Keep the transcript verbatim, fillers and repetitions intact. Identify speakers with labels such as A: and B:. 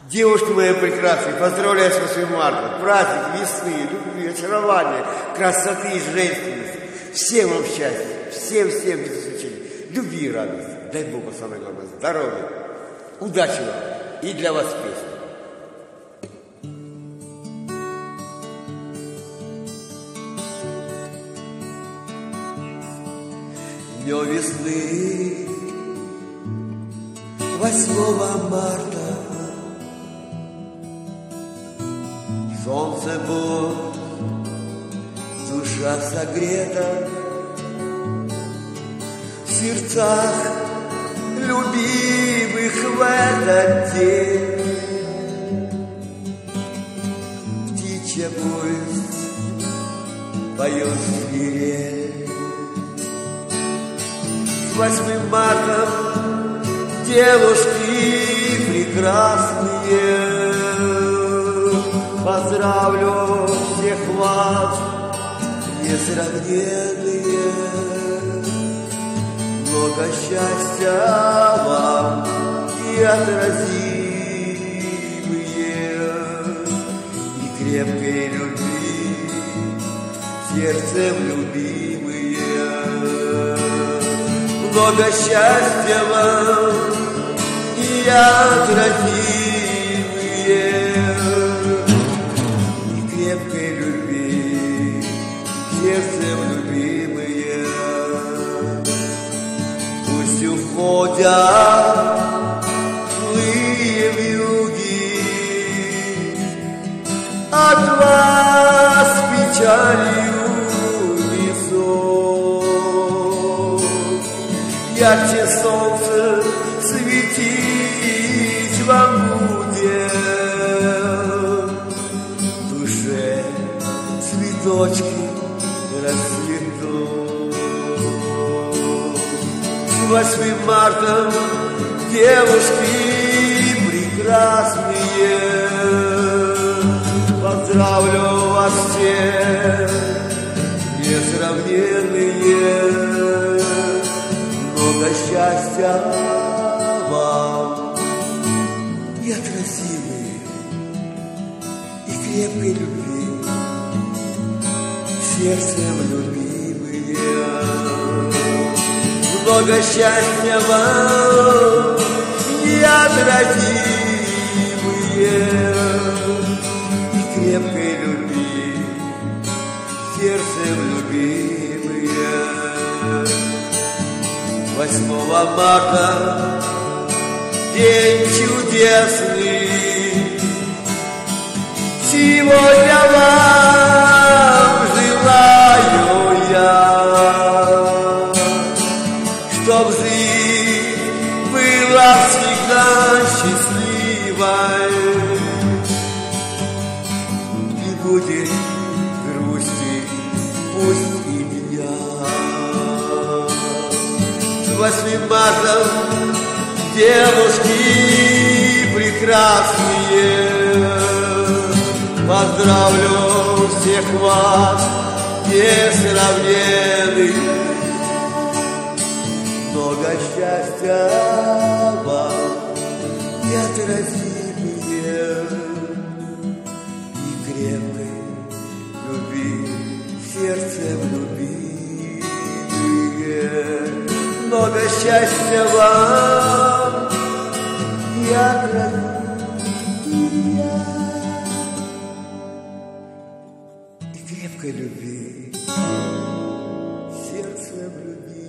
A: Девушки мои прекрасные, поздравляю с восьмым марта. Праздник весны, любви, очарования, красоты и женственности. Всем вам счастья, всем-всем без исключения. Любви и радости. Дай Богу, самое главное, здоровья. Удачи вам. И для вас песня. Днем весны, восьмого марта, солнце будет, душа согрета, в сердцах любимых в этот день. Птичья повесть поет свирель. С восьмым марта девушки прекрасные, поздравлю всех вас, несравненные. Много счастья вам и отразимые, и крепкой любви, сердцем любимые. Много счастья вам и отразимые, и крепкой любви, сердцем любимые. Пусть уходят злые вьюги от вас печалью несут. Ярче солнце светить вам будет, в душе цветочки расцветут. С восьмым марта девушки прекрасные, поздравлю вас всех, несравненные. Много счастья вам и отразимые, и крепкой любви, сердцем любимые. Много счастья вам и отразимые, и крепкой любви, сердцем любимые. Восьмого марта день чудесный, сегодня вам желаю я, чтоб жизнь была всегда счастливой, не будет грусти, пусть и дня. С восьмым марта девушки прекрасные, поздравлю всех вас, несравненных. Много счастья вам и отразимые, и крепкой любви, сердцем любимые. Много счастья вам и отразимые, и крепкой любви, сердцем любви.